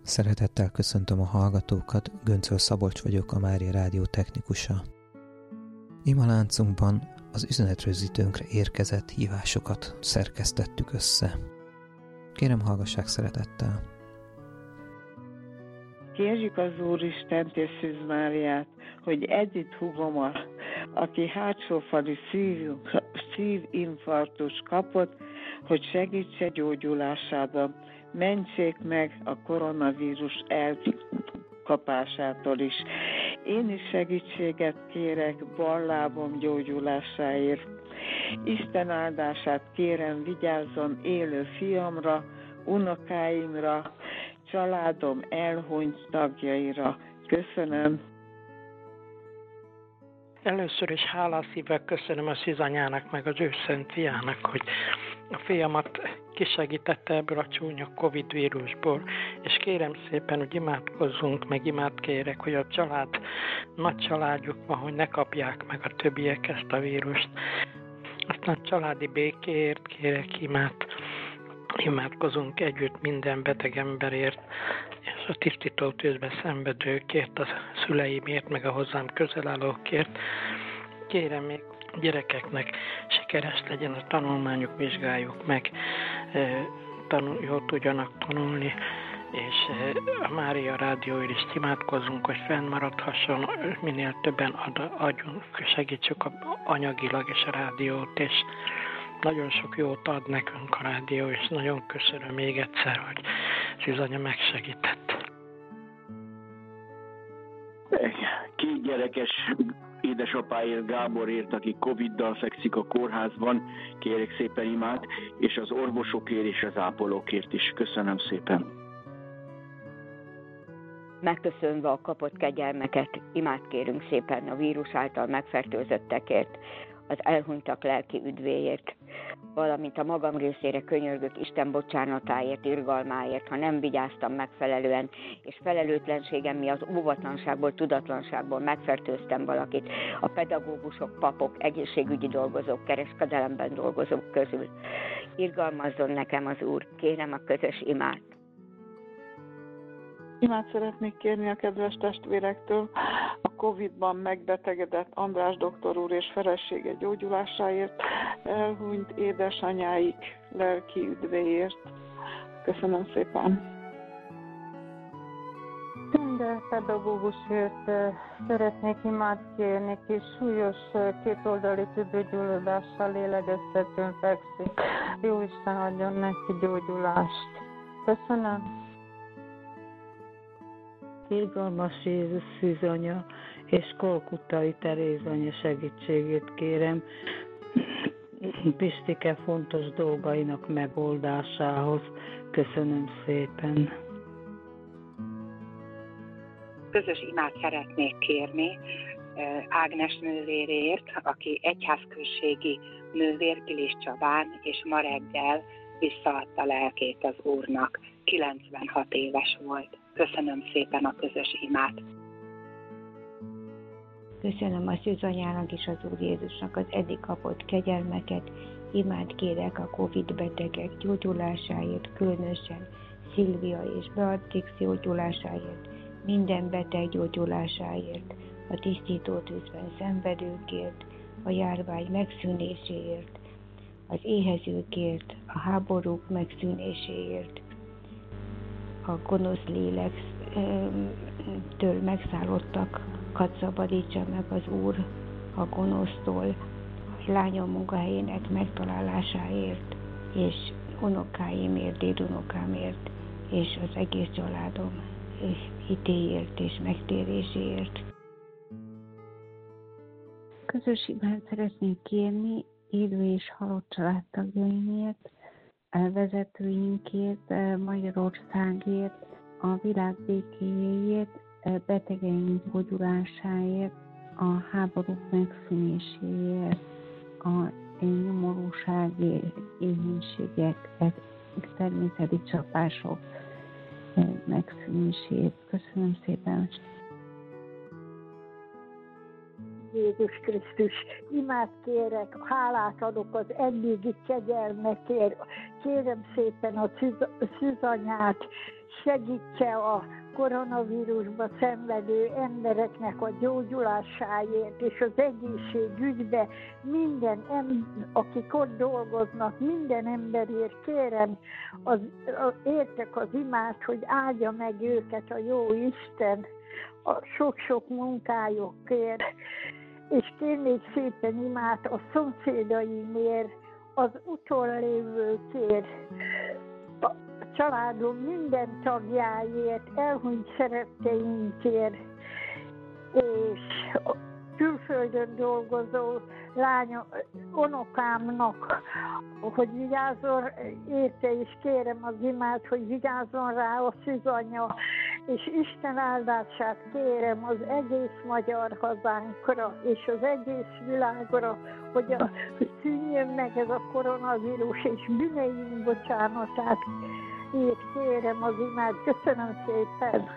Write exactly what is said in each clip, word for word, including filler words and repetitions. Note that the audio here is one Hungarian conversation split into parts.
Szeretettel köszöntöm a hallgatókat, Göncöl Szabolcs vagyok, a Mária Rádió technikusa. Ima láncunkban az üzenetrögzítőnkre érkezett hívásokat szerkesztettük össze. Kérem, hallgassák szeretettel! Kérjük az Úristent és Szűz Máriát, hogy Edith húgomat, aki hátsófali szív, szívinfarktus kapott, hogy segítse gyógyulásában. Mentsék meg a koronavírus elkapásától is. Én is segítséget kérek bal lábam gyógyulásáért. Isten áldását kérem, vigyázzon élő fiamra, unokáimra, családom elhunyt tagjaira. Köszönöm. Először is hálás szívvel köszönöm a szűzanyának, meg az ő szent fiának, hogy a fiamat kisegítette ebből a csúnya Covid vírusból, és kérem szépen, hogy imádkozzunk, meg imád kérek, hogy a család, nagy családjuk van, hogy ne kapják meg a többiek ezt a vírust. Aztán családi békéért kérek imát, imádkozunk együtt minden beteg emberért, és a tisztító tűzbe szenvedőkért, a szüleimért, meg a hozzám közel állókért. Kérem még a gyerekeknek sikeres legyen a tanulmányuk, vizsgáljuk meg, tanul, jól tudjanak tanulni, és a Mária Rádióért is imádkozunk, hogy fennmaradhasson, minél többen ad, adjunk, segítsük a, anyagilag és a rádiót, és nagyon sok jót ad nekünk a rádió, és nagyon köszönöm még egyszer, hogy Szűzanya megsegített. Két gyerekes édesapáért, Gáborért, aki Coviddal fekszik a kórházban, kérek szépen imát, és az orvosokért és az ápolókért is. Köszönöm szépen. Megköszönve a kapott kegyelmeket, imát kérünk szépen a vírus által megfertőzöttekért, az elhunytak lelki üdvéért, valamint a magam részére könyörgök Isten bocsánatáért, irgalmáért, ha nem vigyáztam megfelelően, és felelőtlenségem miatt óvatlanságból, tudatlanságból megfertőztem valakit a pedagógusok, papok, egészségügyi dolgozók, kereskedelemben dolgozók közül. Irgalmazzon nekem az Úr, kérem a közös imát. Imát szeretnék kérni a kedves testvérektől a Covid-ban megbetegedett András doktor úr és felesége gyógyulásáért, elhunyt édesanyáik lelki üdvéért. Köszönöm szépen. Minden pedagógusért szeretnék imát kérni, és súlyos kétoldali tüdőgyulladással lélegeztetőn fekszik. Jóisten adjon neki gyógyulást. Köszönöm. Irgalmas Jézus Szűzanya és Kolkuttai Teréz anya segítségét kérem Pistike fontos dolgainak megoldásához. Köszönöm szépen. Közös imát szeretnék kérni Ágnes nővérért, aki egyházközségi nővér Pilis Csabán, és ma reggel visszaadta lelkét az Úrnak. kilencvenhat éves volt. Köszönöm szépen a közös imát. Köszönöm a Szűzanyának és az Úr Jézusnak az eddig kapott kegyelmeket. Imát kérek a Covid betegek gyógyulásáért, különösen Szilvia és Beatrix gyógyulásáért, minden beteg gyógyulásáért, a tisztító tűzben szenvedőkért, a járvány megszűnéséért, az éhezőkért, a háborúk megszűnéséért, a gonosz lélektől megszállottakat szabadítsa meg az Úr a gonosztól, a lányom munkahelyének megtalálásáért, és unokáimért, dédunokámért, és az egész családom hitéért és megtéréséért. Közös imát szeretnék kérni élő és halott családtagjaimért, vezetőinkért, Magyarországért, a világ békéjéért, betegeink gyógyulásáért, a háborúk megszűnéséért, a nyomorúságért, éhínségek, természeti csapások megszűnéséért. Köszönöm szépen! Jézus Krisztus, imát kérek, hálát adok az eddigi kegyelmekért. Kérem szépen a szűzanyát, segítse a koronavírusba szenvedő embereknek a gyógyulásáért, és az egészségügybe minden, em, akik ott dolgoznak, minden emberért kérem, az, az, értek az imát, hogy áldja meg őket a jó Isten a sok-sok munkájukért, és kérnék szépen imát a szomszédaimért, az utollévőkért, a családom minden tagjáért, elhunyt szeretteinkért, és külföldön dolgozó lánya, unokámnak, hogy vigyázzon érte, és kérem az imát, hogy vigyázzon rá a szűzanya, és Isten áldását kérem az egész magyar hazánkra, és az egész világra, hogy, a, hogy szűnjön meg ez a koronavírus, és bűneink bocsánatát ért kérem az imát. Köszönöm szépen!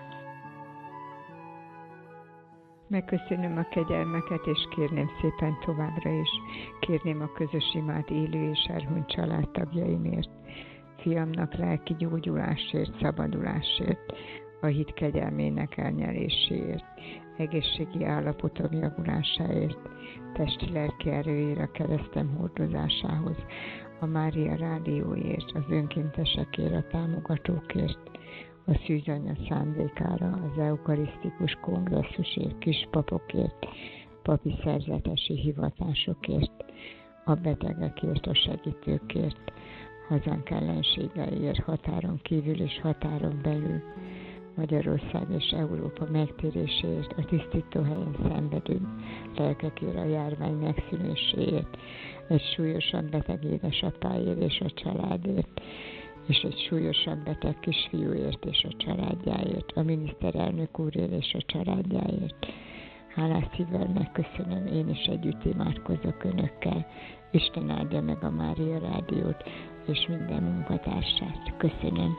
Megköszönöm a kegyelmeket, és kérném szépen továbbra is. Kérném a közös imát élő és elhunyt családtagjaimért, fiamnak lelki gyógyulásért, szabadulásért, a hit kegyelmének elnyeréséért, egészségi állapotom javulásáért, testi-lelki erőért a keresztem hordozásához, a Mária rádióért, az önkéntesekért, a támogatókért, a szűzanya szándékára, az eukarisztikus kongresszusért, kispapokért, papi szerzetesi hivatásokért, a betegekért, a segítőkért, hazánk ellenségeiért, határon kívül és határon belül, Magyarország és Európa megtéréséért, a tisztítóhelyen szenvedő lelkekért, a járvány megszűnéséért, egy súlyosan beteg édesapáért és a családért, és egy súlyosan beteg kisfiúért és a családjáért, a miniszterelnök úrért és a családjáért. Hálás szívvel megköszönöm, én is együtt imádkozok önökkel. Isten áldja meg a Mária Rádiót és minden munkatársát. Köszönöm.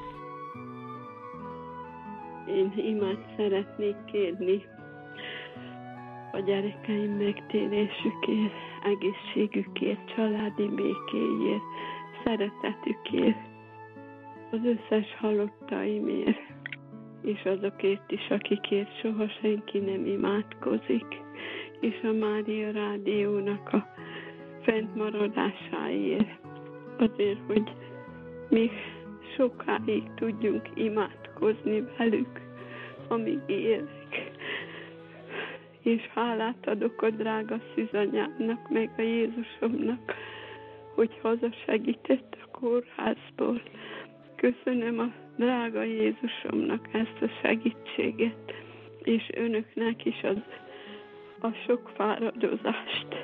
Én imát szeretnék kérni a gyerekeim megtérésükért, egészségükért, családi békéért, szeretetükért, az összes halottaimért, és azokért is, akikért soha senki nem imádkozik, és a Mária Rádiónak a fennmaradásáért, azért, hogy még sokáig tudjunk imádkozni velük, amíg élek. És hálát adok a drága szűzanyámnak, meg a Jézusomnak, hogy hazasegített a kórházból. Köszönöm a drága Jézusomnak ezt a segítséget, és önöknek is az, a sok fáradozást.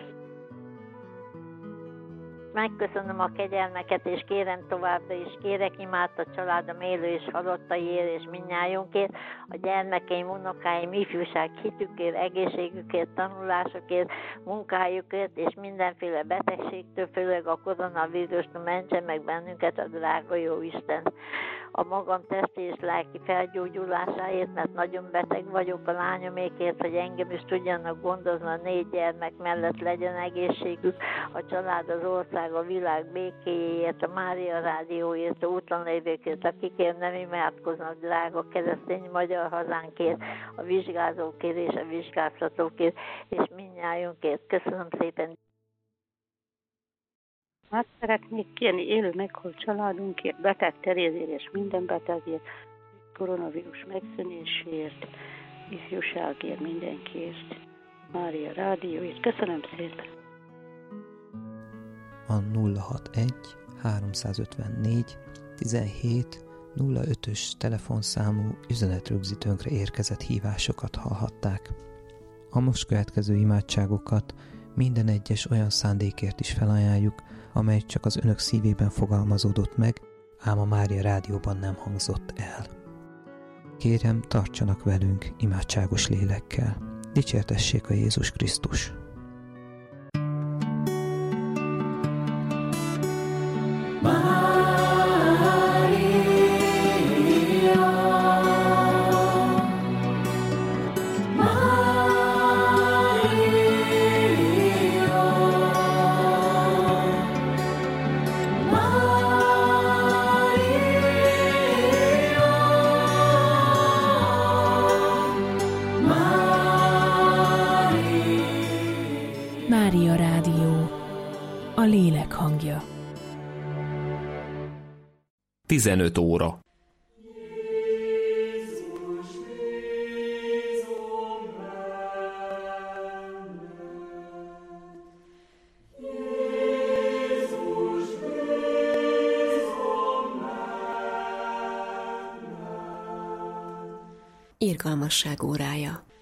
Megköszönöm a kegyelmeket, és kérem továbbra is, kérek imát a családom élő és halottaiért, és mindnyájunkért, a gyermekeim, unokáim, ifjúság hitükért, egészségükért, tanulásokért, munkájukért, és mindenféle betegségtől, főleg a koronavírustól mentse meg bennünket a drága jó Isten. A magam testi és lelki felgyógyulásáért, mert nagyon beteg vagyok, a lányomékért, hogy engem is tudjanak gondozni, a négy gyermek mellett legyen egészségük, a család, az ország, a világ békéjéért, a Mária Rádióért, a úton lévőkért, akikért nem imádkoznak, drága keresztény magyar hazánkért, a vizsgázókért és a vizsgáztatókért, és mindnyájunkért. Köszönöm szépen! Azt szeretnék kérni élő meghalt családunkért, beteg Terézért és minden betegért, koronavírus megszűnéséért, ifjúságért, mindenkiért, Mária Rádióért. Köszönöm szépen! A nulla hatvanegy háromszázötvennégy tizenhét nulla ötös telefonszámú üzenetrögzítőnkre érkezett hívásokat hallhatták. A most következő imádságokat minden egyes olyan szándékért is felajánljuk, amely csak az önök szívében fogalmazódott meg, ám a Mária Rádióban nem hangzott el. Kérem, tartsanak velünk imádságos lélekkel. Dicsértessék a Jézus Krisztus! Maria, Maria. tizenöt óra. Irgalmasság órája.